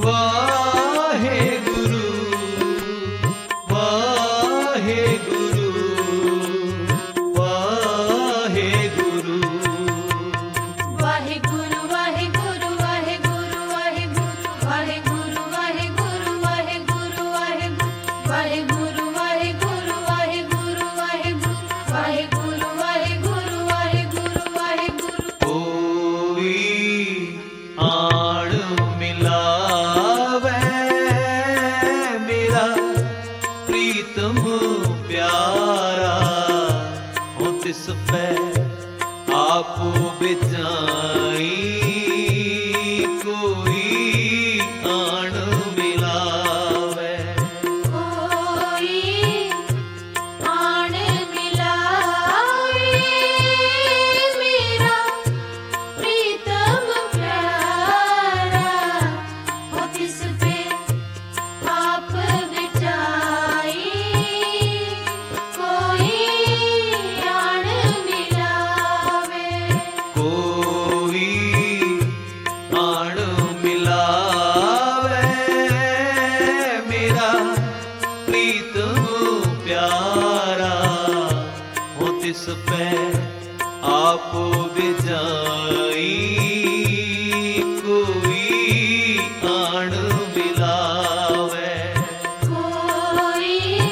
वाहे गुरु वाहे गुरु वाहे गुरु वाहे गुरु वाहे गुरु वाहे गुरु वाहे गुरु वाहे गुरु वाहे गुरु वाहे गुरु वाहे गुरु वाहे गुरु वाहे गुरु वाहे गुरु वाहे गुरु वाहे गुरु वाहे गुरु वाहे गुरु कोई आण मिलावे मेरा प्रीतम प्यारा हो तिस पे आप बिचाई कोई आण मिलावे कोई आण मिलावे मेरा प्रीतम प्यारा हो तिस पे आप बिचाई कोई आण मिलावे कोई आण मिलावे मेरा प्रीतम प्यारा हो तिस पे आप बिजाई कोई आण मिलावे कोई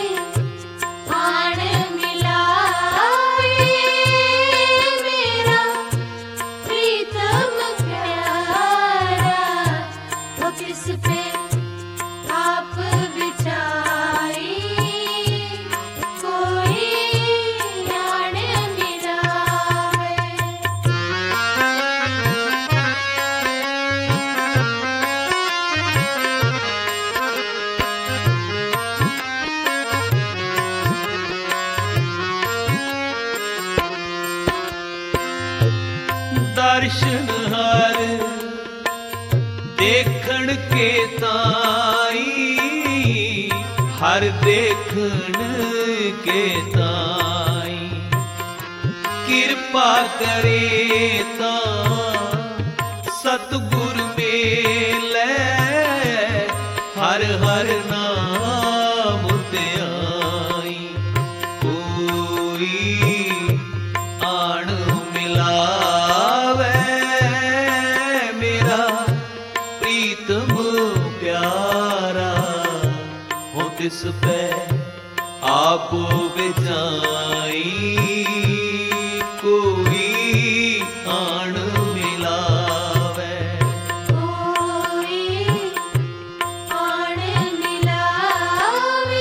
आण मिलावे मेरा प्रीतम प्यारा हो तिस पे आप बिचाई कोई आण मिलावे दर्शन हर देखण के ताई हर देखण के ताई किरपा करे ता सतगुर मेले हर हर नाम ध्याई कोई आण मिलावे मेरा प्रीतम प्यारा हो तिस पे आप बिजाई कोई आण मिलावे कोई आण मिलावे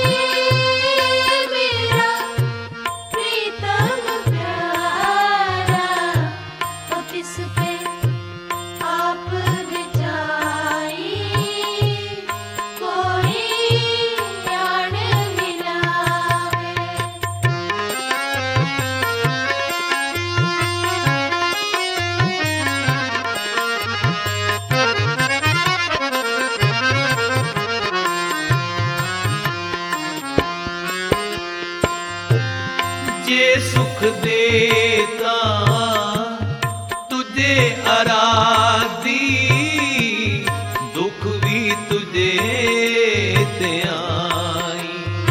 मेरा प्रीतम प्यारा हो तिस पे आप बिचाई कोई आण मिलावे जे सुख देता तुझे आराधी दुख भी तुझे ते आई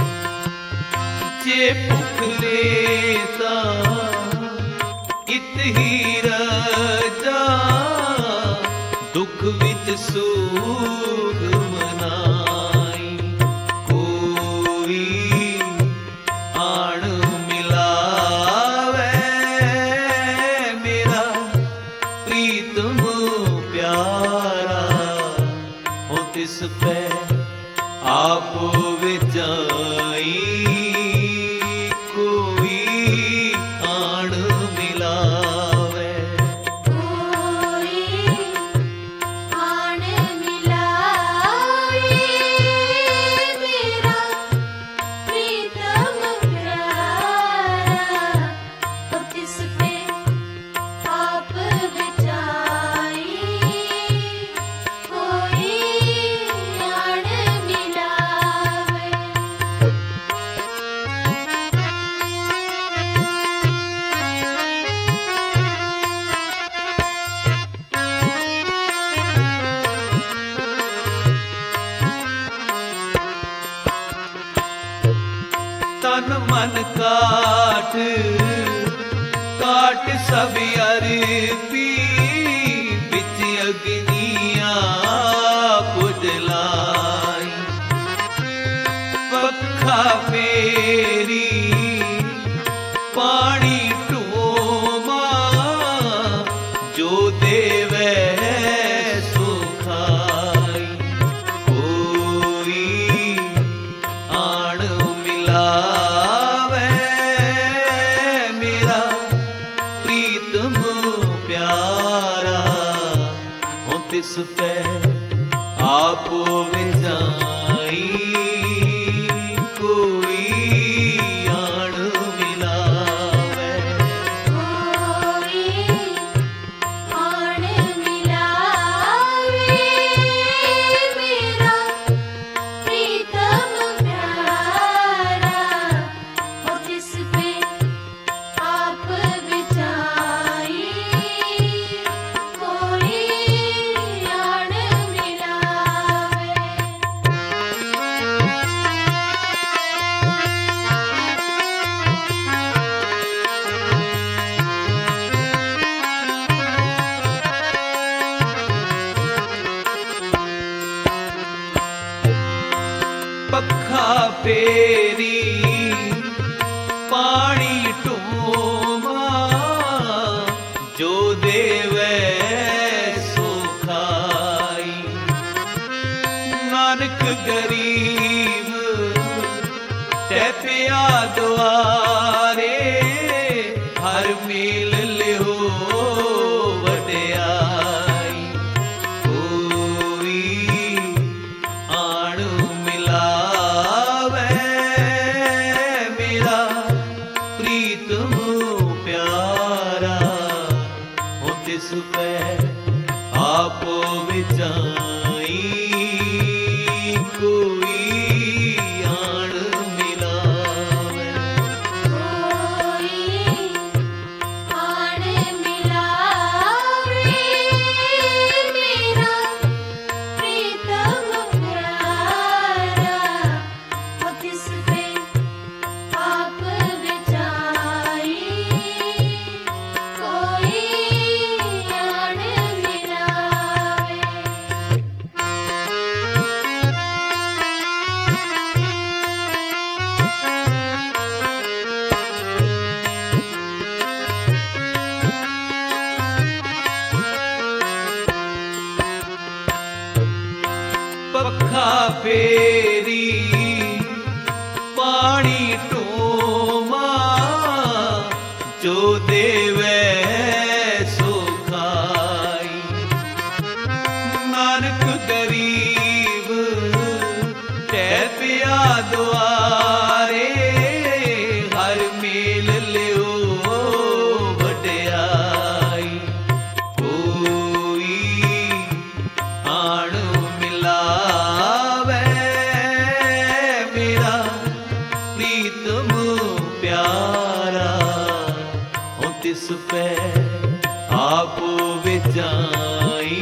जे भुख लेता इत ही रजा दुख विच सूख मनाई कोई आण मिलावे मेरा प्रीतम प्यारा हो तिस पे आप विजाई कोई आण मिलावे कोई आण मिलावे मेरा प्रीतम प्यारा हो तिस पे आप बिचाई कोई आण मिलावे तन मन काट काट सब अरपी बिच अग्निया पुजलाई पखा फेरी पानी टोमा जो देवे सुखाई कोई आण मिलावे मेरा प्रीतम प्यारा हो तिस पे आप विजाई कोई आण मिलावे कोई आण मिलावे मेरा प्रीतम प्यारा हो तिस पे आप विजाई कोई आण मिलावे। पखा फेरी पानी टोमा जो देवे सुखाई नानक गरीब टैपिया द्वारे हर मेल लियो वड्याई कोई आण मिलावे मेरा प्रीतम प्यारा हो तिस पे आप विजाई कोई आण मिलावे कोई आण मिलावे मेरा प्रीतम प्यारा हो तिस पे आप विजाई कोई आण मिलावे। पखा फेरी पानी टोमा जो देवे सुखाई नानक गरीब टैपिया द्वारे हर मेल लियो वड्याई कोई आण मिलावे मेरा प्रीतम प्यारा हो तिस पे आप विजाई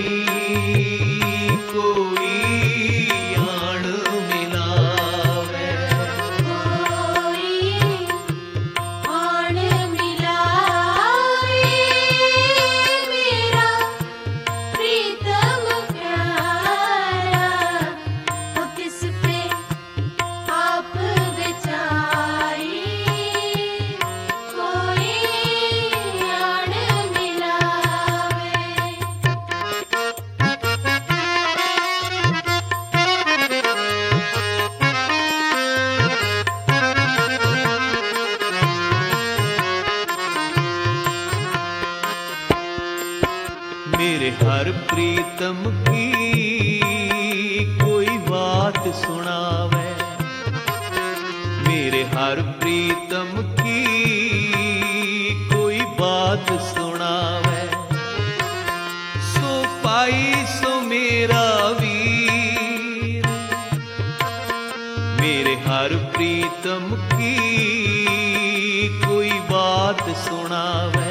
कोई आण मिलावे कोई आण मिलावे मेरा प्रीतम प्यारा हो तिस पे आप विजाई कोई आण मिलावे। मेरे हर प्रीतम की कोई बात सुनावे मेरे हर प्रीतम की कोई बात सुनावे सो पाई सो मेरा वीर मेरे हर प्रीतम की कोई बात सुनावे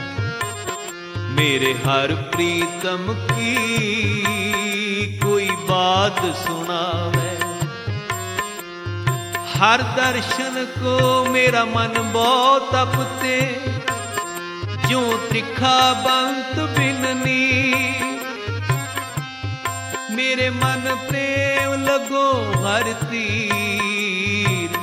मेरे हर प्रीतम की कोई बात सुनावे हर दर्शन को मेरा मन बहुत तपते, ज्यों त्रिखा बंत बिननी। मेरे मन प्रेम लगो हर तीर,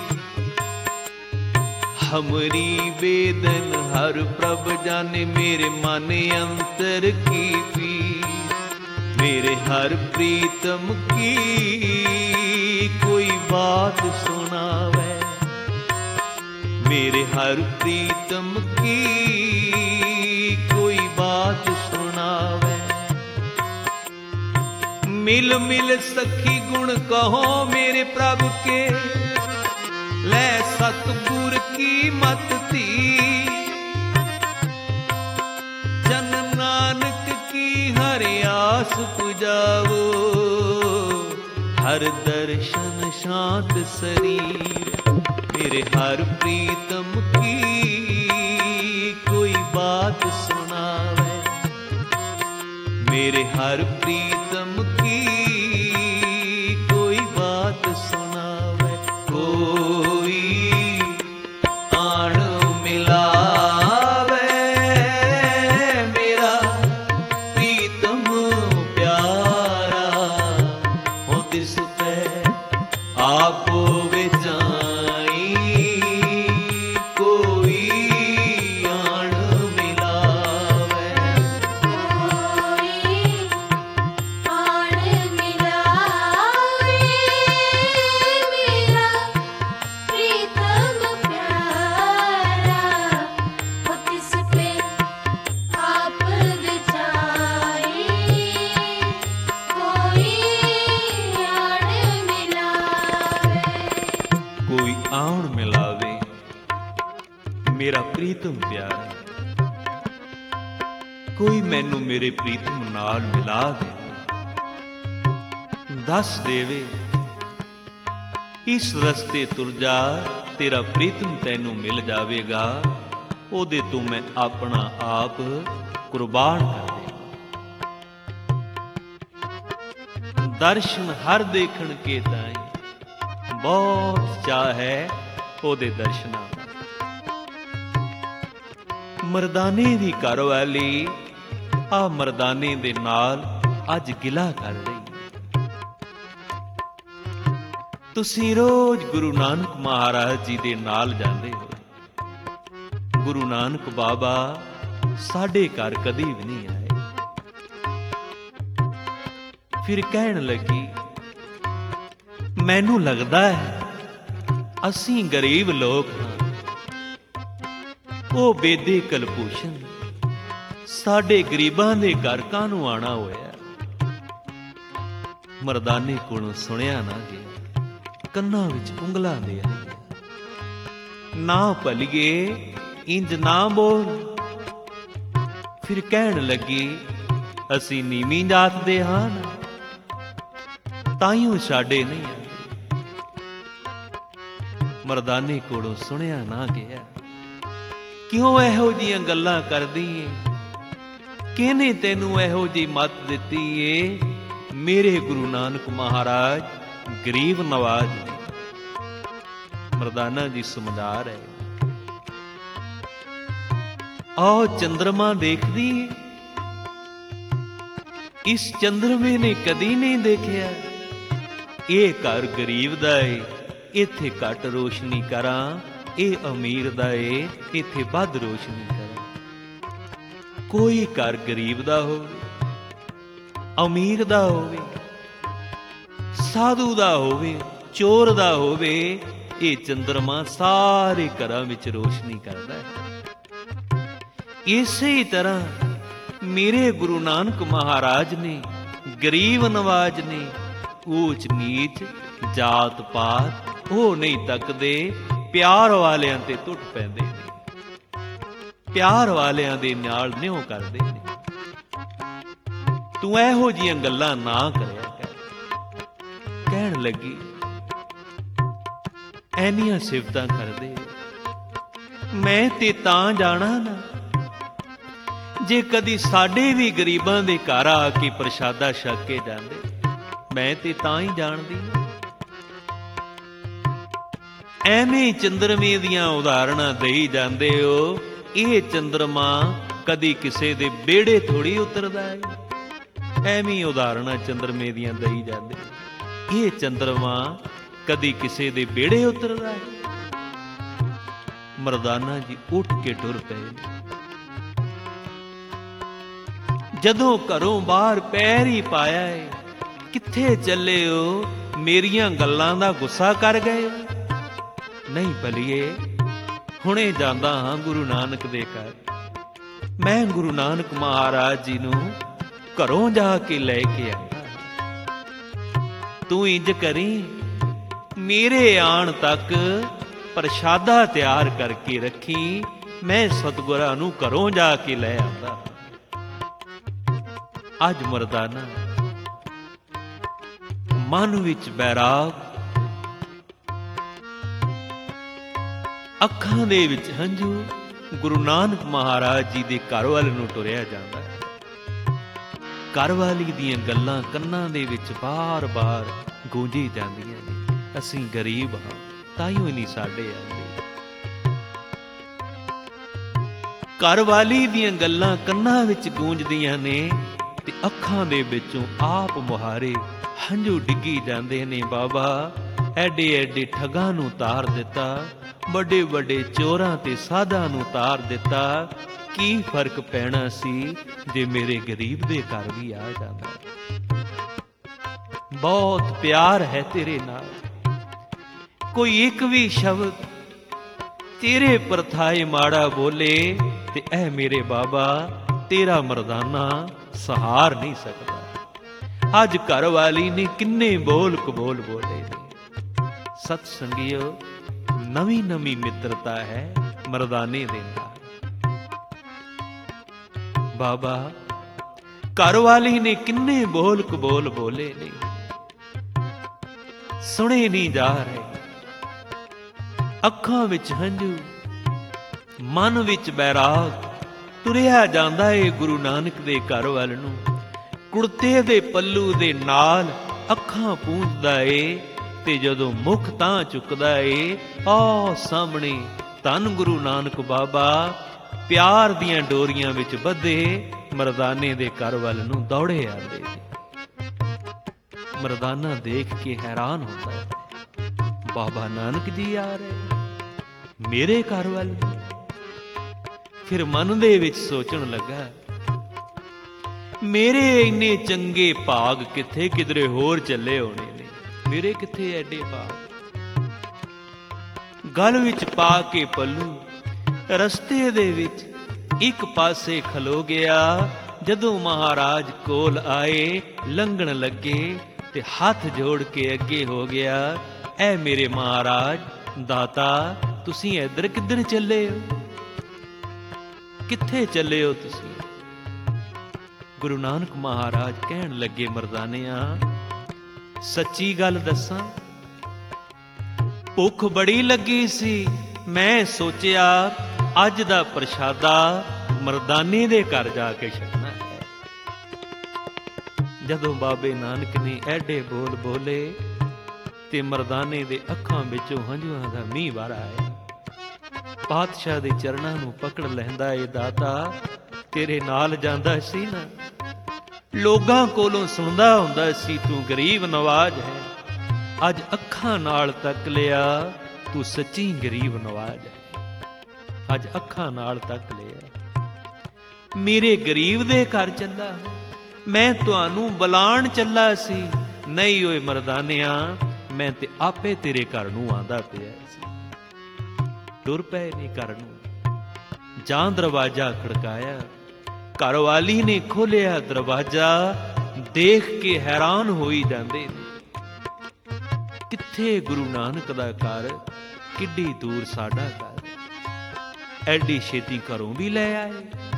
हमरी वेदन हर प्रभ जाने। मेरे मन अंतर की पीर, मेरे हर प्रीतम की कोई बात सुनावे। मेरे हर प्रीतम की कोई बात सुनावे। मिल मिल सखी गुण कहो मेरे प्रभु के, ले सतगुर की मत थी। जन नानक की हर आस पुजावो, हर दर्शन शांत शरीर। मेरे हर प्रीतम की कोई बात सुनावे। मेरे हर प्रीतम की कोई बात सुनावे। कोई आण मिलावे, मेरा प्रीतम प्यारा। हो तिस पे आपो विचाई, कोई आण मिलावे। कोई आण मिलावे, मेरा प्रीतम प्यारा। हो तिस पे आप विचाई, कोई आण मिलावे। कोई आउण मिलावे, मेरा प्रीतम प्यारा। कोई मैनू मेरे प्रीतम नाल मिला दे, दस देवे इस रस्ते तुर जा, तेरा प्रीतम तैनू मिल जावेगा। ओदे तो मैं अपना आप कुर्बान कर देगा। दर्शन हर देखण के ताई, बहुत चाह है ओदे दर्शनां दा। मर्दाने दी घरवाली आ मर्दाने दे नाल अज गिला कर रही। तुसीं रोज गुरु नानक महाराज जी दे नाल जांदे हो। गुरु नानक बाबा साडे घर कदी भी नहीं आए। फिर कहण लगी, मैनू लगदा है असीं गरीब लोग हां। ਉਹ ਬੇਦੇ ਕਲਭੂਸ਼ਣ ਸਾਡੇ ਗਰੀਬਾਂ ਦੇ ਘਰ ਕਾਹਨੂੰ ਆਣਾ ਹੋਇਆ। ਮਰਦਾਨੇ ਕੋਲੋਂ ਸੁਣਿਆ ਨਾ ਗਿਆ, ਕੰਨਾਂ ਵਿੱਚ ਉਂਗਲਾਂ ਦੇ ਆਈਆਂ। ਨਾ ਭਲੀਏ ਇੰਜ ਨਾ ਬੋਲ। ਫਿਰ ਕਹਿਣ ਲੱਗੀ, ਅਸੀਂ ਨੀਵੀਂ ਜਾਤ ਦੇ ਹਾਂ, ਤਾਈਓ ਸਾਡੇ ਨਹੀਂ ਆਉਂਦੇ। ਮਰਦਾਨੇ ਕੋਲੋਂ ਸੁਣਿਆ ਨਾ ਗਿਆ, ਕਿਉਂ ਇਹੋ ਜਿਹੀਆਂ ਗੱਲਾਂ ਕਰਦੀ ਏ? ਕਿਹਨੇ ਤੈਨੂੰ ਇਹੋ ਜਿਹੀ ਮੱਤ ਦਿੱਤੀ ਏ? ਮੇਰੇ ਗੁਰੂ ਨਾਨਕ ਮਹਾਰਾਜ ਗਰੀਬ ਨਵਾਜ ਨੇ। ਮਰਦਾਨਾ ਜੀ ਸਮਝਾ ਰਹੇ, ਆਹ ਚੰਦਰਮਾ ਦੇਖਦੀ ਏ, ਇਸ ਚੰਦਰਮੇ ਨੇ ਕਦੀ ਨਹੀਂ ਦੇਖਿਆ। ਇਹ ਘਰ ਗਰੀਬ ਦਾ ਏ, ਇੱਥੇ ਘੱਟ ਰੋਸ਼ਨੀ ਕਰਾਂ। ਇਹ ਅਮੀਰ ਦਾ ਏ, ਇੱਥੇ ਵੱਧ ਰੋਸ਼ਨੀ ਕਰਾਂ। ਕੋਈ ਘਰ ਗਰੀਬ ਦਾ ਹੋਵੇ, ਅਮੀਰ ਦਾ ਹੋਵੇ, ਸਾਧੂ ਦਾ ਹੋਵੇ, ਚੋਰ ਦਾ ਹੋਵੇ, ਇਹ ਚੰਦਰਮਾ ਸਾਰੇ ਘਰਾਂ ਵਿੱਚ ਰੋਸ਼ਨੀ ਕਰਦਾ ਹੈ। ਇਸੇ ਹੀ ਤਰ੍ਹਾਂ ਮੇਰੇ ਗੁਰੂ ਨਾਨਕ ਮਹਾਰਾਜ ਨੇ, ਗਰੀਬ ਨਵਾਜ ਨੇ, ਊਚ ਨੀਚ, ਜਾਤ ਪਾਤ ਉਹ ਨਹੀਂ ਤੱਕਦੇ। ਪਿਆਰ ਵਾਲਿਆਂ ਤੇ ਟੁੱਟ ਪੈਂਦੇ ਨੇ, ਪਿਆਰ ਵਾਲਿਆਂ ਦੇ ਨਾਲ ਨਿਉ ਕਰਦੇ ਨੇ। ਤੂੰ ਇਹੋ ਜਿਹੀਆਂ ਗੱਲਾਂ ਨਾ ਕਰਿਆ ਕਰ। ਕਹਿਣ ਲੱਗੀ, ਐਨੀਆਂ ਸਿਫਤਾਂ ਕਰਦੇ ਮੈਂ ਤੇ ਤਾਂ ਜਾਣਾ ਨਾ, ਜੇ ਕਦੀ ਸਾਡੇ ਵੀ ਗਰੀਬਾਂ ਦੇ ਘਰ ਆ ਕੇ ਪ੍ਰਸ਼ਾਦਾ ਛਕ ਕੇ ਜਾਂਦੇ, ਮੈਂ ਤੇ ਤਾਂ ਹੀ ਜਾਣਦੀ। ਐਵੇਂ ਚੰਦਰਮੇ ਦੀਆਂ ਉਦਾਹਰਣਾਂ ਦੇਈ ਜਾਂਦੇ ਹੋ। ਇਹ ਚੰਦਰਮਾ ਕਦੀ ਕਿਸੇ ਦੇ ਵਿਹੜੇ ਥੋੜੀ ਉਤਰਦਾ ਹੈ। ਐਵੇਂ ਉਦਾਹਰਣਾਂ ਚੰਦਰਮੇ ਦੀਆਂ ਦੇਈ ਜਾਂਦੇ। ਇਹ ਚੰਦਰਮਾ ਕਦੀ ਕਿਸੇ ਦੇ ਵਿਹੜੇ ਉਤਰਦਾ ਹੈ। ਮਰਦਾਨਾ ਜੀ ਉੱਠ ਕੇ ਟੁਰ ਪਏ। ਜਦੋਂ ਘਰੋਂ ਬਾਹਰ ਪੈਰ ਹੀ ਪਾਇਆ ਏ, ਕਿੱਥੇ ਚੱਲੇ ਹੋ? ਮੇਰੀਆਂ ਗੱਲਾਂ ਦਾ ਗੁੱਸਾ ਕਰ ਗਏ? ਨਹੀਂ ਭਲੀਏ, ਹੁਣੇ ਜਾਂਦਾ ਹਾਂ ਗੁਰੂ ਨਾਨਕ ਦੇ ਘਰ। ਮੈਂ ਗੁਰੂ ਨਾਨਕ ਮਹਾਰਾਜ ਜੀ ਨੂੰ ਘਰੋਂ ਜਾ ਕੇ ਲੈ ਕੇ ਆਇਆ। ਤੂੰ ਇੰਜ ਕਰੀ, ਮੇਰੇ ਆਉਣ ਤੱਕ ਪ੍ਰਸ਼ਾਦਾ ਤਿਆਰ ਕਰਕੇ ਰੱਖੀ। ਮੈਂ ਸਤਿਗੁਰਾਂ ਨੂੰ ਘਰੋਂ ਜਾ ਕੇ ਲੈ ਆਉਂਦਾ। ਅੱਜ ਮਰਦਾਨਾ ਮਨ ਵਿੱਚ ਬੈਰਾਗ, ਅੱਖਾਂ ਦੇ ਵਿੱਚ ਹੰਝੂ, ਗੁਰੂ ਨਾਨਕ ਮਹਾਰਾਜ ਜੀ ਦੇ ਘਰ ਵੱਲ ਨੂੰ ਤੁਰਿਆ ਜਾਂਦਾ ਹੈ। ਘਰ ਵਾਲੀ ਦੀਆਂ ਗੱਲਾਂ ਕੰਨਾਂ ਦੇ ਵਿੱਚ ਬਾਰ-ਬਾਰ ਗੂੰਜੀ ਜਾਂਦੀਆਂ ਨੇ। ਅਸੀਂ ਗਰੀਬ ਹਾਂ, ਤਾਈਓ ਨਹੀਂ ਸਾਡੇ ਆਉਂਦੇ। ਘਰ ਵਾਲੀ ਦੀਆਂ ਗੱਲਾਂ ਕੰਨਾਂ ਵਿੱਚ ਗੂੰਜਦੀਆਂ ਨੇ ਤੇ ਅੱਖਾਂ ਦੇ ਵਿੱਚੋਂ ਆਪ ਮੁਹਾਰੇ ਹੰਝੂ ਡਿੱਗੀ ਜਾਂਦੇ ਨੇ। ਬਾਬਾ, ਐਡੇ ਐਡੇ ਠੱਗਾਂ ਨੂੰ ਤਾਰ ਦਿੱਤਾ, ਵੱਡੇ ਵੱਡੇ ਚੋਰਾਂ ਤੇ ਸਾਧਾਂ ਨੂੰ ਤਾਰ ਦਿੱਤਾ। ਕੀ ਫਰਕ ਪੈਣਾ ਸੀ ਜੇ ਮੇਰੇ ਗਰੀਬ ਦੇ ਘਰ ਵੀ ਆ ਜਾਂਦਾ। ਬਹੁਤ ਪਿਆਰ ਹੈ ਤੇਰੇ ਨਾਲ। ਕੋਈ ਇੱਕ ਵੀ ਸ਼ਬਦ ਤੇਰੇ ਪਰਥਾਏ ਮਾੜਾ ਬੋਲੇ ਤੇ ਐ ਮੇਰੇ ਬਾਬਾ, ਤੇਰਾ ਮਰਦਾਨਾ ਸਹਾਰ ਨਹੀਂ ਸਕਦਾ। ਅੱਜ ਘਰ ਵਾਲੀ ਨੇ ਕਿੰਨੇ ਬੋਲ ਕਬੋਲ ਬੋਲੇ ਨੇ। ਸਤ ਸੰਗਿਓ, ਨਵੀਂ ਨਵੀਂ ਮਿੱਤਰਤਾ ਹੈ ਮਰਦਾਨੇ ਦੇ ਨਾਲ। ਬਾਬਾ, ਘਰ ਵਾਲੀ ਨੇ ਕਿੰਨੇ ਬੋਲ ਕਬੋਲ ਬੋਲੇ ਨੇ, ਸੁਣੇ ਨਹੀਂ ਜਾ ਰਹੇ। ਅੱਖਾਂ ਵਿੱਚ ਹੰਝੂ, ਮਨ ਵਿੱਚ ਬੈਰਾਗ, ਤੁਰਿਆ ਜਾਂਦਾ ਏ ਗੁਰੂ ਨਾਨਕ ਦੇ ਘਰ ਵੱਲ ਨੂੰ। ਕੁੜਤੇ ਦੇ ਪੱਲੂ ਦੇ ਨਾਲ ਅੱਖਾਂ ਪੂੰਝਦਾ ਏ ਤੇ ਜਦੋਂ ਮੁਖ ਤਾਂ ਚੁੱਕਦਾ ਏ, ਆਹ ਸਾਹਮਣੇ ਧੰਨ ਗੁਰੂ ਨਾਨਕ ਬਾਬਾ ਪਿਆਰ ਦੀਆਂ ਡੋਰੀਆਂ ਵਿੱਚ ਬੱਧੇ ਮਰਦਾਨੇ ਦੇ ਘਰ ਵੱਲ ਨੂੰ ਦੌੜੇ ਆਉਂਦੇ ਨੇ। ਮਰਦਾਨਾ ਦੇਖ ਕੇ ਹੈਰਾਨ ਹੁੰਦਾ ਹੈ, ਬਾਬਾ ਨਾਨਕ ਜੀ ਆ ਰਹੇ ਮੇਰੇ ਘਰ ਵੱਲ। ਫਿਰ ਮਨ ਦੇ ਵਿੱਚ ਸੋਚਣ ਲੱਗਾ, ਮੇਰੇ ਇੰਨੇ ਚੰਗੇ ਭਾਗ ਕਿੱਥੇ ਕਿਧਰੇ ਹੋਰ ਚੱਲੇ ਹੋਣੇ ਨੇ, ਮੇਰੇ ਕਿੱਥੇ ਐਡੇ ਭਾਗ। ਗਲ ਵਿੱਚ ਪਾ ਕੇ ਪੱਲੂ ਰਸਤੇ ਦੇ ਵਿੱਚ ਇੱਕ ਪਾਸੇ ਖਲੋ ਗਿਆ। ਜਦੋਂ ਮਹਾਰਾਜ ਕੋਲ ਆਏ, ਲੰਘਣ ਲੱਗੇ ਤੇ ਹੱਥ ਜੋੜ ਕੇ ਅੱਗੇ ਹੋ ਗਿਆ। ਐ ਮੇਰੇ ਮਹਾਰਾਜ ਦਾਤਾ, ਤੁਸੀਂ ਇੱਧਰ ਕਿੱਧਰ ਚੱਲੇ ਹੋ? ਕਿੱਥੇ ਚੱਲੇ ਹੋ ਤੁਸੀਂ? ਗੁਰੂ ਨਾਨਕ ਮਹਾਰਾਜ ਕਹਿਣ ਲੱਗੇ, ਮਰਦਾਨਿਆਂ, ਸੱਚੀ ਗੱਲ ਦੱਸਾਂ, ਭੁੱਖ ਬੜੀ ਲੱਗੀ ਸੀ। ਮੈਂ ਸੋਚਿਆ ਅੱਜ ਦਾ ਪ੍ਰਸ਼ਾਦਾ ਮਰਦਾਨੇ ਦੇ ਘਰ ਜਾ ਕੇ ਛਕਣਾ ਹੈ। ਜਦੋਂ ਬਾਬੇ ਨਾਨਕ ਨੇ ਐਡੇ ਬੋਲ ਬੋਲੇ ਤੇ ਮਰਦਾਨੇ ਦੇ ਅੱਖਾਂ ਵਿੱਚੋਂ ਹੰਝੂਆਂ ਦਾ ਮੀਂਹ ਵਰ ਆਇਆ। ਪਾਤਸ਼ਾਹ ਦੇ ਚਰਨਾਂ ਨੂੰ ਪਕੜ ਲੈਂਦਾ, ਏ ਦਾਤਾ, ਤੇਰੇ ਨਾਲ ਜਾਂਦਾ ਸੀ ਨਾ, ਲੋਕਾਂ ਕੋਲੋਂ ਸੁਣਦਾ ਹੁੰਦਾ ਸੀ ਤੂੰ ਗਰੀਬ ਨਵਾਜ ਹੈ। ਅੱਜ ਅੱਖਾਂ ਨਾਲ ਤੱਕ ਲਿਆ, ਤੂੰ ਸੱਚੀ ਗਰੀਬ ਨਵਾਜ ਹੈ। ਅੱਜ ਅੱਖਾਂ ਨਾਲ ਤੱਕ ਲਿਆ, ਮੇਰੇ ਗਰੀਬ ਦੇ ਘਰ ਚੱਲਾ। ਮੈਂ ਤੁਹਾਨੂੰ ਬੁਲਾਣ ਚੱਲਾ ਸੀ। ਨਹੀਂ ਓਏ ਮਰਦਾਨਿਆਂ, ਮੈਂ ਤੇ ਆਪੇ ਤੇਰੇ ਘਰ ਨੂੰ ਆਂਦਾ ਪਿਆ ਸੀ। ਟੁਰ ਪਏ ਨੇ ਘਰ ਨੂੰ। ਜਾਂ ਦਰਵਾਜ਼ਾ ਖੜਕਾਇਆ, ਘਰ ਵਾਲੀ ਨੇ ਖੋਲਿਆ ਦਰਵਾਜ਼ਾ। ਦੇਖ ਕੇ ਹੈਰਾਨ ਹੋਈ ਜਾਂਦੇ ਨੇ, ਕਿੱਥੇ ਗੁਰੂ ਨਾਨਕ ਦਾ ਘਰ, ਕਿੱਡੀ ਦੂਰ ਸਾਡਾ ਘਰ। ਐਡੀ ਛੇਤੀ ਘਰੋਂ ਵੀ ਲੈ ਆਏ,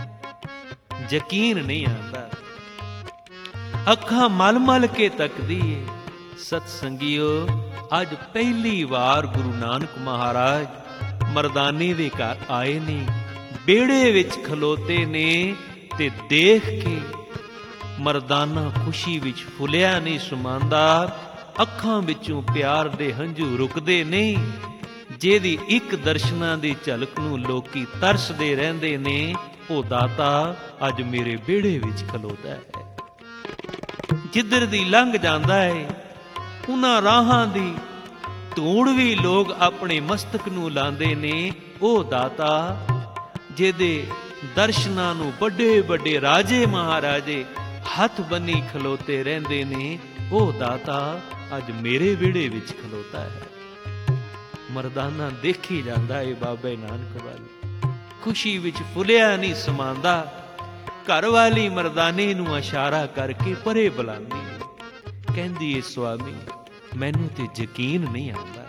ਯਕੀਨ ਨਹੀਂ ਆਉਂਦਾ। ਅੱਖਾਂ ਮਲ ਮਲ ਕੇ ਤੱਕਦੀ ਏ। ਸਤ ਸੰਗਿਓ, ਅੱਜ ਪਹਿਲੀ ਵਾਰ ਗੁਰੂ ਨਾਨਕ ਮਹਾਰਾਜ ਮਰਦਾਨੇ ਦੇ ਘਰ ਆਏ ਨੇ। ਵਿਹੜੇ ਵਿੱਚ ਖਲੋਤੇ ਨੇ ਤੇ ਦੇਖ ਕੇ ਮਰਦਾਨਾ ਖੁਸ਼ੀ ਵਿੱਚ ਫੁੱਲਿਆ ਨਹੀਂ ਸਮਾਂਦਾ। ਅੱਖਾਂ ਵਿੱਚੋਂ ਪਿਆਰ ਦੇ ਹੰਝੂ ਰੁਕਦੇ ਨਹੀਂ। ਜਿਹਦੀ ਇੱਕ ਦਰਸ਼ਨਾਂ ਦੀ ਝਲਕ ਨੂੰ ਲੋਕੀ ਤਰਸਦੇ ਰਹਿੰਦੇ ਨੇ, ਉਹ ਦਾਤਾ ਅੱਜ ਮੇਰੇ ਵਿਹੜੇ ਵਿੱਚ ਖਲੋਤਾ ਹੈ। ਜਿੱਧਰ ਦੀ ਲੰਘ ਜਾਂਦਾ ਹੈ, ਉਹਨਾਂ ਰਾਹਾਂ ਦੀ ਧੂੜ ਵੀ ਲੋਕ ਆਪਣੇ ਮਸਤਕ ਨੂੰ ਲਾਉਂਦੇ ਨੇ। ਉਹ ਦਾਤਾ ਜਿਹਦੇ ਦਰਸ਼ਨਾਂ ਨੂੰ ਵੱਡੇ ਵੱਡੇ ਰਾਜੇ ਮਹਾਰਾਜੇ ਹੱਥ ਬੰਨੀ ਖਲੋਤੇ ਰਹਿੰਦੇ ਨੇ, ਉਹ ਦਾਤਾ ਅੱਜ ਮੇਰੇ ਵਿਹੜੇ ਵਿੱਚ ਖਲੋਤਾ ਹੈ। ਮਰਦਾਨਾ ਦੇਖੀ ਜਾਂਦਾ ਏ ਬਾਬੇ ਨਾਨਕ ਵੱਲ, ਖੁਸ਼ੀ ਵਿੱਚ ਫੁੱਲਿਆ ਨਹੀਂ ਸਮਾਂਦਾ। ਘਰ ਵਾਲੀ ਮਰਦਾਨੇ ਨੂੰ ਇਸ਼ਾਰਾ ਕਰਕੇ ਪਰੇ ਬੁਲਾਉਂਦੀ ਏ, ਕਹਿੰਦੀ ਏ ਸੁਆਮੀ ਮੈਨੂੰ ਤੇ ਯਕੀਨ ਨਹੀਂ ਆਉਂਦਾ,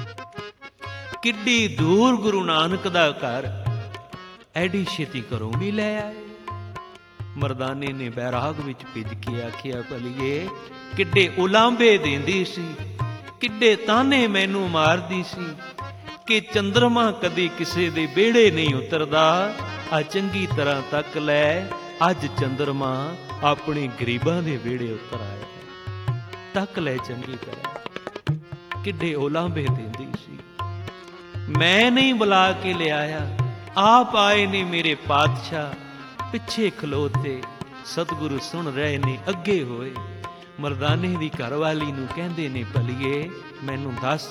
ਕਿੱਡੀ ਦੂਰ ਗੁਰੂ ਨਾਨਕ ਦਾ ਘਰ ਐਡੀ ਛੇਤੀ ਘਰੋਂ ਵੀ ਲੈ ਆਏ। ਮਰਦਾਨੇ ਨੇ ਬੈਰਾਗ ਵਿੱਚ ਭਿੱਜ ਕੇ ਆਖਿਆ, ਭਲੀਏ ਕਿੱਡੇ ਉਲਾਂਭੇ ਦਿੰਦੀ ਸੀ, ਕਿੱਡੇ ਤਾਨੇ ਮੈਨੂੰ ਮਾਰਦੀ ਸੀ ਕਿ ਚੰਦਰਮਾ ਕਦੀ ਕਿਸੇ ਦੇ ਵਿਹੜੇ ਨਹੀਂ ਉਤਰਦਾ। ਆ ਚੰਗੀ ਤਰ੍ਹਾਂ ਤੱਕ ਲੈ, ਅੱਜ ਚੰਦਰਮਾ ਆਪਣੇ ਗਰੀਬਾਂ ਦੇ ਵਿਹੜੇ ਉਤਰ ਆਇਆ। ਤੱਕ ਲੈ ਚੰਗੀ ਤਰ੍ਹਾਂ, ਕਿੱਡੇ ਉਲਾਂਭੇ ਦਿੰਦੀ ਸੀ। ਮੈਂ ਨਹੀਂ ਬੁਲਾ ਕੇ ਲਿਆਇਆ, ਆਪ ਆਏ ਨੇ ਮੇਰੇ ਪਾਤਸ਼ਾਹ, ਪਿੱਛੇ ਖਲੋਤੇ ਸਤਿਗੁਰੂ ਸੁਣ ਰਹੇ ਨੇ, ਅੱਗੇ ਹੋਏ। ਮਰਦਾਨੇ ਦੀ ਘਰਵਾਲੀ ਨੂੰ ਕਹਿੰਦੇ ਨੇ, ਭਲੀਏ ਮੈਨੂੰ ਦੱਸ,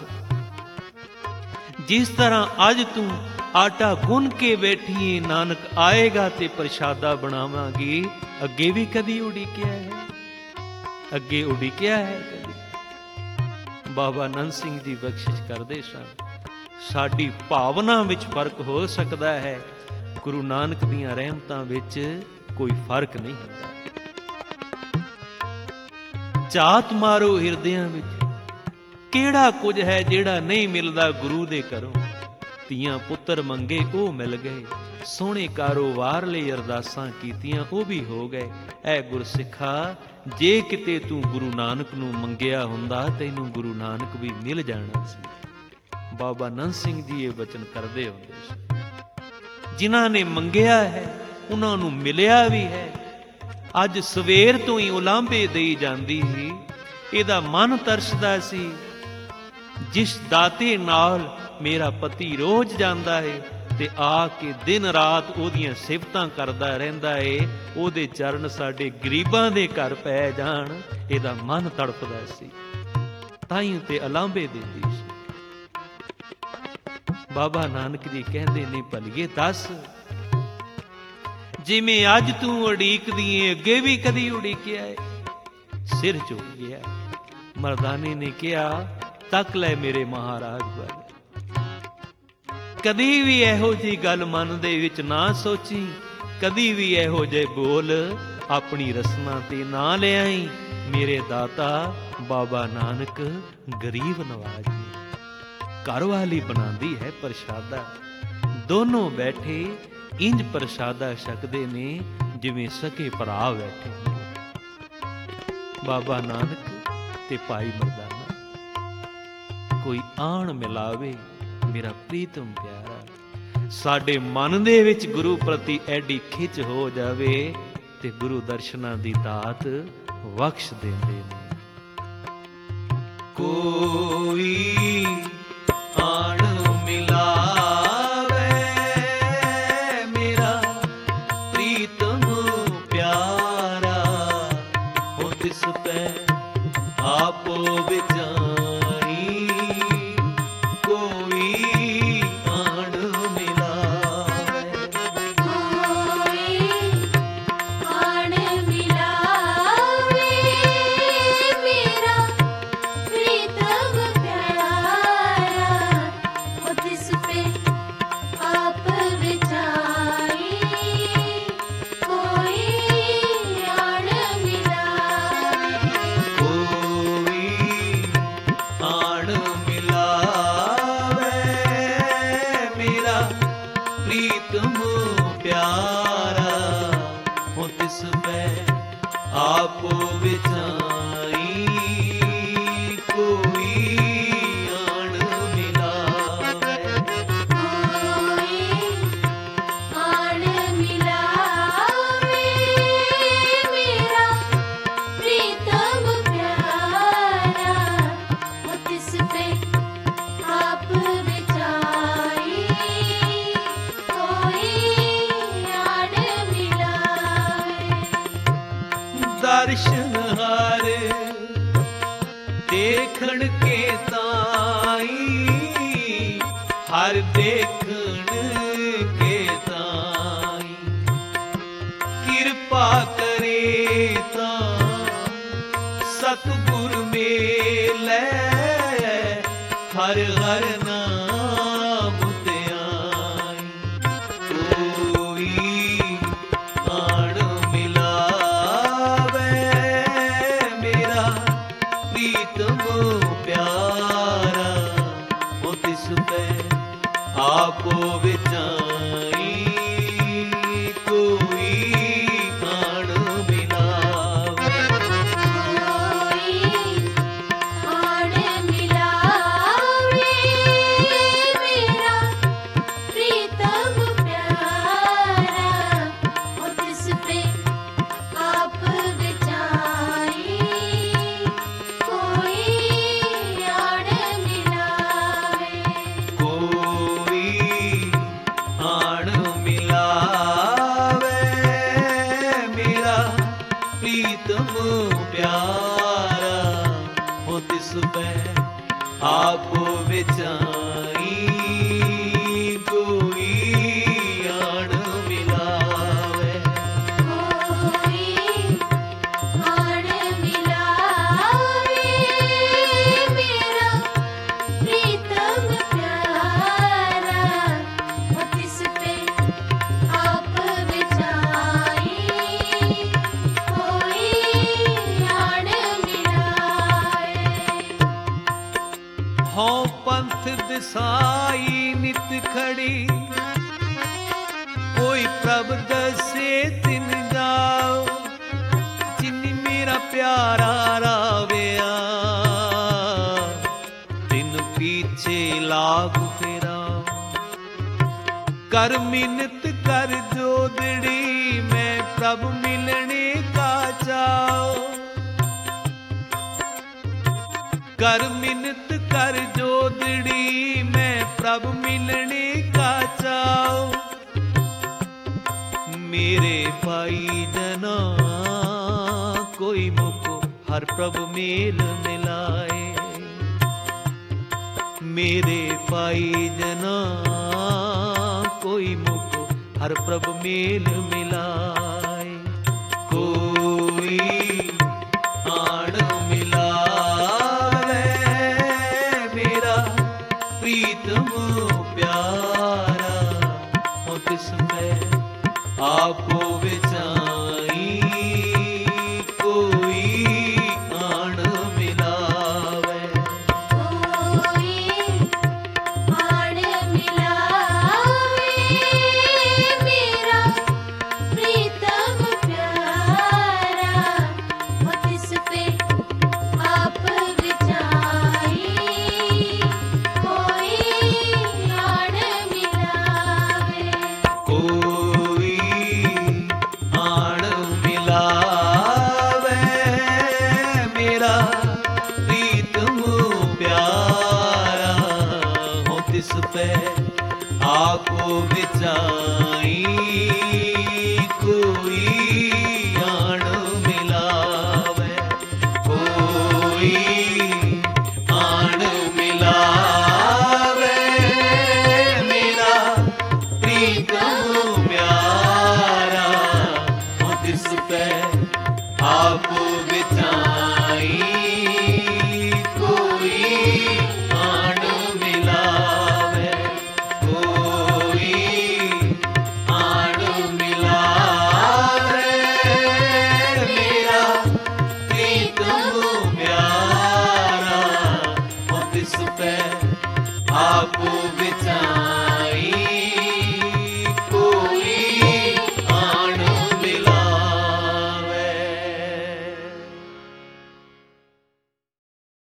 ਜਿਸ ਤਰ੍ਹਾਂ ਅੱਜ ਤੂੰ ਆਟਾ ਗੁੰਨ ਕੇ ਬੈਠੀ ਏ, ਨਾਨਕ ਆਏਗਾ ਤੇ ਪ੍ਰਸ਼ਾਦਾ ਬਣਾਵਾਂਗੀ, ਅੱਗੇ ਵੀ ਕਦੀ ਉਡੀਕਿਆ ਹੈ? ਅੱਗੇ ਉਡੀਕਿਆ ਹੈ ਕਦੀ? ਬਾਬਾ ਨੰਦ ਸਿੰਘ ਜੀ ਬਖਸ਼ਿਸ਼ ਕਰਦੇ ਸਨ, ਸਾਡੀ ਭਾਵਨਾ ਵਿੱਚ ਫਰਕ ਹੋ ਸਕਦਾ ਹੈ, ਗੁਰੂ ਨਾਨਕ ਦੀਆਂ ਰਹਿਮਤਾਂ ਵਿੱਚ ਕੋਈ ਫਰਕ ਨਹੀਂ ਹੁੰਦਾ। ਝਾਤ ਮਾਰੋ ਹਿਰਦਿਆਂ ਵਿੱਚ, ਕਿਹੜਾ ਕੁਝ ਹੈ ਜਿਹੜਾ ਨਹੀਂ ਮਿਲਦਾ ਗੁਰੂ ਦੇ ਘਰੋਂ। ਧੀਆਂ ਪੁੱਤਰ ਮੰਗੇ ਉਹ ਮਿਲ ਗਏ, ਸੋਹਣੇ ਕਾਰੋਬਾਰ ਲਈ ਅਰਦਾਸਾਂ ਕੀਤੀਆਂ ਉਹ ਵੀ ਹੋ ਗਏ। ਐ ਗੁਰਸਿੱਖਾ, ਜੇ ਕਿਤੇ ਤੂੰ ਗੁਰੂ ਨਾਨਕ ਨੂੰ ਮੰਗਿਆ ਹੁੰਦਾ, ਤੈਨੂੰ ਗੁਰੂ ਨਾਨਕ ਵੀ ਮਿਲ ਜਾਣਾ ਸੀ। ਬਾਬਾ ਨੰਦ ਸਿੰਘ ਜੀ ਇਹ ਬਚਨ ਕਰਦੇ ਹੁੰਦੇ ਸੀ। ਜਿਨ੍ਹਾਂ ਨੇ ਮੰਗਿਆ ਹੈ ਉਹਨਾਂ ਨੂੰ ਮਿਲਿਆ ਵੀ ਹੈ। ਅੱਜ ਸਵੇਰ ਤੋਂ ਹੀ ਉਲਾਂਭੇ ਦੇਈ ਜਾਂਦੀ ਸੀ। ਇਹਦਾ ਮਨ ਤਰਸਦਾ ਸੀ, ਜਿਸ ਦਾਤੇ ਨਾਲ ਮੇਰਾ ਪਤੀ ਰੋਜ਼ ਜਾਂਦਾ ਹੈ ਤੇ ਆ ਕੇ ਦਿਨ ਰਾਤ ਉਹਦੀਆਂ ਸਿਫਤਾਂ ਕਰਦਾ ਰਹਿੰਦਾ ਏ, ਉਹਦੇ ਚਰਨ ਸਾਡੇ ਗਰੀਬਾਂ ਦੇ ਘਰ ਪੈ ਜਾਣ, ਇਹਦਾ ਮਨ ਤੜਫਦਾ ਸੀ। ਤਾਈਂ ਤੇ ਉਲਾਂਭੇ ਦਿੰਦੀ ਸੀ। ਬਾਬਾ ਨਾਨਕ ਜੀ ਕਹਿੰਦੇ ਨੇ, ਭਲੀਏ ਦੱਸ, ਜਿਵੇਂ ਅੱਜ ਤੂੰ ਉਡੀਕਦੀ ਏ, ਅੱਗੇ ਵੀ ਕਦੀ ਉਡੀਕਿਆ ਏ? ਸਿਰ ਝੁਕ ਗਿਆ। ਮਰਦਾਨੇ ਨੇ ਕਿਹਾ, ਤੱਕ ਲੈ ਮੇਰੇ ਮਹਾਰਾਜ ਵੱਲ, ਕਦੀ ਵੀ ਇਹੋ ਜਿਹੀ ਗੱਲ ਮਨ ਦੇ ਵਿੱਚ ਨਾ ਸੋਚੀ, ਕਦੀ ਵੀ ਇਹੋ ਜਿਹੇ ਬੋਲ ਆਪਣੀ ਰਸਨਾ ਤੇ ਨਾ ਲਿਆਈ। ਮੇਰੇ ਦਾਤਾ ਬਾਬਾ ਨਾਨਕ ਗਰੀਬ ਨਵਾਜ਼ ਜੀ, ਘਰ ਵਾਲੀ ਬਣਾਉਂਦੀ ਹੈ ਪ੍ਰਸ਼ਾਦਾ, ਦੋਨੋਂ ਬੈਠੇ ਇੰਜ ਪ੍ਰਸ਼ਾਦਾ ਛਕਦੇ ਨੇ ਜਿਵੇਂ ਸਕੇ ਭਰਾ ਬੈਠੇ ਨੇ, ਬਾਬਾ ਨਾਨਕ ਤੇ ਭਾਈ ਮਰਦਾਨਾ। ਕੋਈ ਆਣ ਮਿਲਾਵੇ ਮੇਰਾ ਪ੍ਰੀਤਮ ਪਿਆਰਾ, ਸਾਡੇ ਮਨ ਦੇ ਵਿੱਚ ਗੁਰੂ ਪ੍ਰਤੀ ਐਡੀ ਖਿੱਚ ਹੋ ਜਾਵੇ ਤੇ ਗੁਰੂ ਦਰਸ਼ਨਾਂ ਦੀ ਦਾਤ ਬਖਸ਼ ਦਿੰਦੇ ਨੇ। ਕੋਈ ਆਣ ਮਿਲਾਵੇ ਮੇਰਾ ਪ੍ਰੀਤਮ ਪਿਆਰਾ, ਹੋ ਤਿਸ ਪੈ ਆਪੋ ਵਿਚਾਰੀ, ਕੋਈ ਆਣ ਮਿਲਾਵੇ। ਕੋਈ ਆਣ ਮਿਲਾਵੇ ਮੇਰਾ ਪ੍ਰੀਤਮ ਪਿਆਰਾ, ਉਹ ਤਿਸ ਪੇ ਆਪ ਵਿਚਾਰੀ, ਕੋਈ ਆਣ ਮਿਲਾਵੇ। ਕੋਈ हर हर नाम ध्याई। कोई आण मिलावे मेरा प्रीतम प्यारा, ओ तिस पे आपो विचाई। कोई आण मिलावे आण मिलावे मेरा प्रीतम प्यारा, ओ तिस पे आप विचाई। कोई आण मिलावे कोई आण मिलावे मेरा प्रीतम प्यारा, हो तिस पे आप विचाई। कोई आण मिलावे कोई आण मिलावे मेरा प्रीतम प्यारा, ओ तिस पे आप विचाई। कोई आण मिलावे हों पंथ दिसाई नित खड़ी, कोई प्रभ दसे तिन जाओ। जिन्नी मेरा प्यारा राविया, तिन पीछे लागू फेरा। कर मिन्नत कर जोदड़ी, मैं प्रभ मिलने का चाओ। कर मिन्नत कर जोदड़ी, मैं प्रभ मिलने का चाओ। मेरे भाई जना कोई मुको हर प्रभ मेल मिलाए। मेरे भाई जना कोई मुको हर प्रभ मेल मिलाए। कोई आण मिलावे मेरा प्रीतम प्यारा, हो तिस पे आपो विचाई। कोई आण मिलावे कोई आण मिलावे मेरा प्रीतम प्यारा, ओ तिस पे आप विचाई। कोई आण मिलावे कोई आण मिलावे मेरा प्रीतम प्यारा, हो तिस पे आपो विचाई। कोई आण मिलावे कोई आण मिलावे मेरा प्रीतम प्यारा, हो तिस पे आपो विचाई। कोई आण मिलावे कोई आण मिलावे मेरा प्रीतम प्यारा, हो तिस पे आपो विचाई।